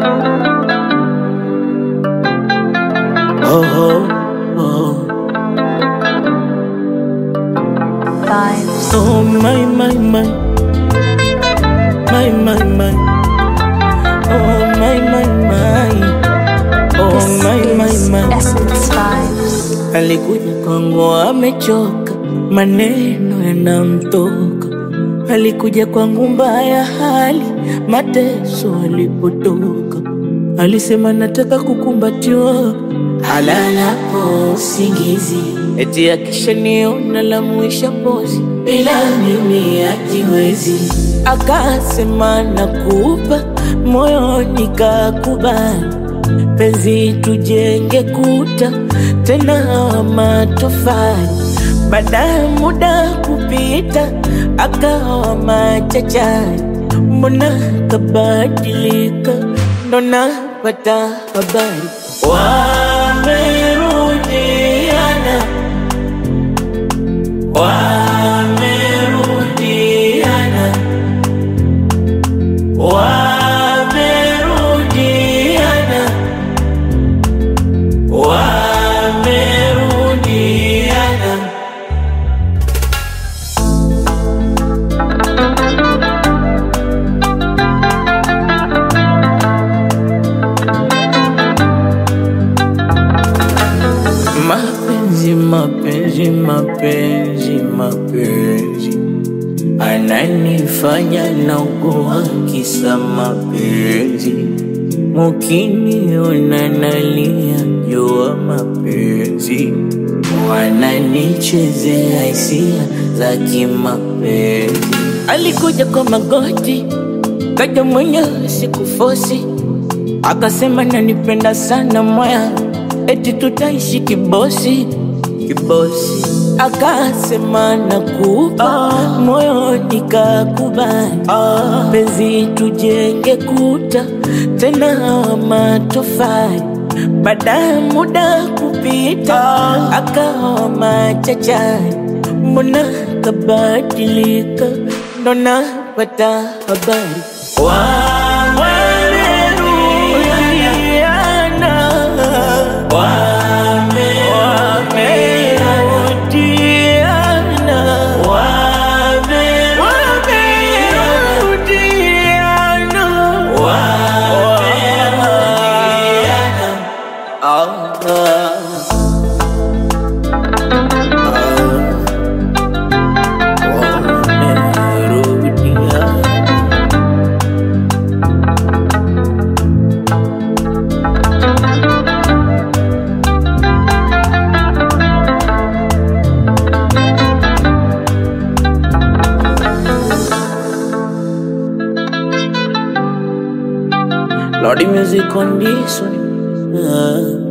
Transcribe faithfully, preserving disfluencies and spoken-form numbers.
Oh, oh, oh. Vibes. Oh, my, my, my. My, my, my. Oh, my, my, my. Oh, This my, my, is my. Essence Vibes. Alikuja kwangu amechoka, maneno yanamtoka. Alikuja kwangu mbaya hali, mateso alipotoka. Alisema nataka kukumbatiwa, alalapo usingizi. Eti akishaniona lamuisha pozi, bila mimi hajiwezi. Akasema nakupa, moyo nikakubali. Penzi tujenge kuta, tena matofali. Baada ya muda kupita, akawa machachari. Mbona kabadilika, ndo napata habari wamerudiana, wamerudiana, wamerudiana, wamerudiana. Mapenzi, mapenzi, mapenzi, mapenzi ananifanya naugua kisa mapenzi. Mukiniona nalia jua mapenzi, wananichezea hisia za kimapenzi. Alikuja kwa magoti, kaja mwenyewe sikufosi. Akasema nanipenda sana moya, eti tutaishi kibosi, kibosi. Akasema nakupa, moyo nikakubali. Penzi tujenge kuta, tena matofali. Baada ya muda kupita, akawa machachari. Mbona kabadilika, ndo napata habari wamerudiana, wamerudiana, wamerudiana, wamerudiana. Ah, ah. Lordy music on this one. Ah.